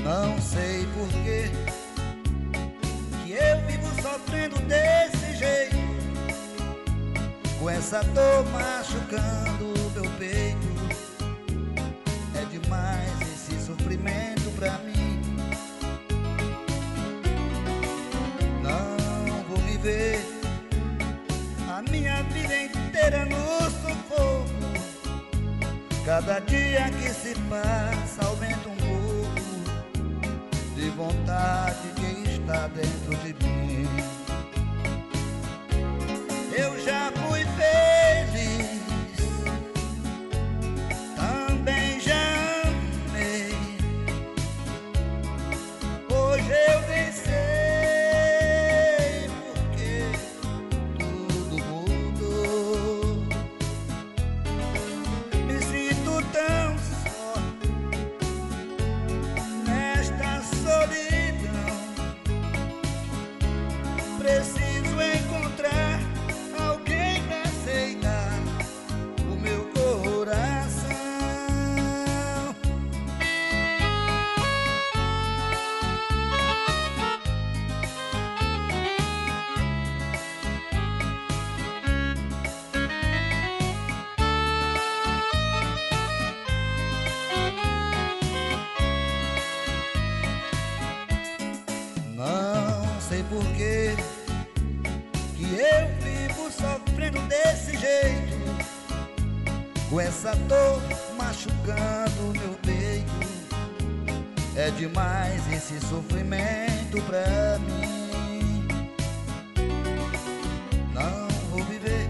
Não sei porquê que eu vivo sofrendo desse jeito, com essa dor machucando meu peito. É demais esse sofrimento pra mim. Não vou viver a minha vida inteira no sufoco. Cada dia que se passa aumenta um pouco de vontade que está dentro de mim. Eu já fui feliz, também já amei. Hoje eu nem sei porque tudo mudou. Me sinto tão só nesta solidão. Preciso encontrar alguém pra aceitar o meu coração. Não sei porquê que eu vivo sofrendo desse jeito, com essa dor machucando meu peito. É demais esse sofrimento pra mim. Não vou viver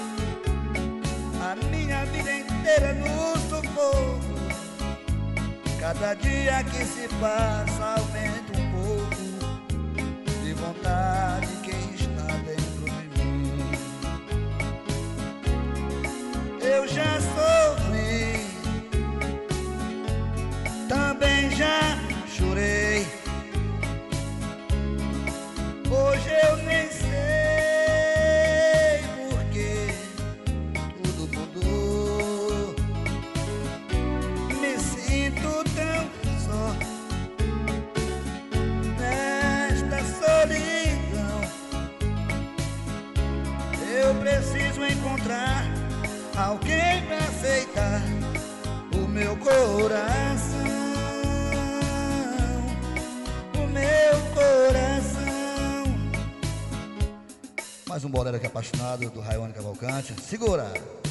a minha vida inteira no sufoco. Cada dia que se passa aumenta um pouco de vontade que está dentro de mim. Eu já sofri, também já chorei. Hoje eu nem sei porque tudo mudou. Me sinto tão só nesta solidão. Eu preciso encontrar alguém pra aceitar o meu coração. O meu coração. Mais um bolero aqui apaixonado do Raione Cavalcante. Segura!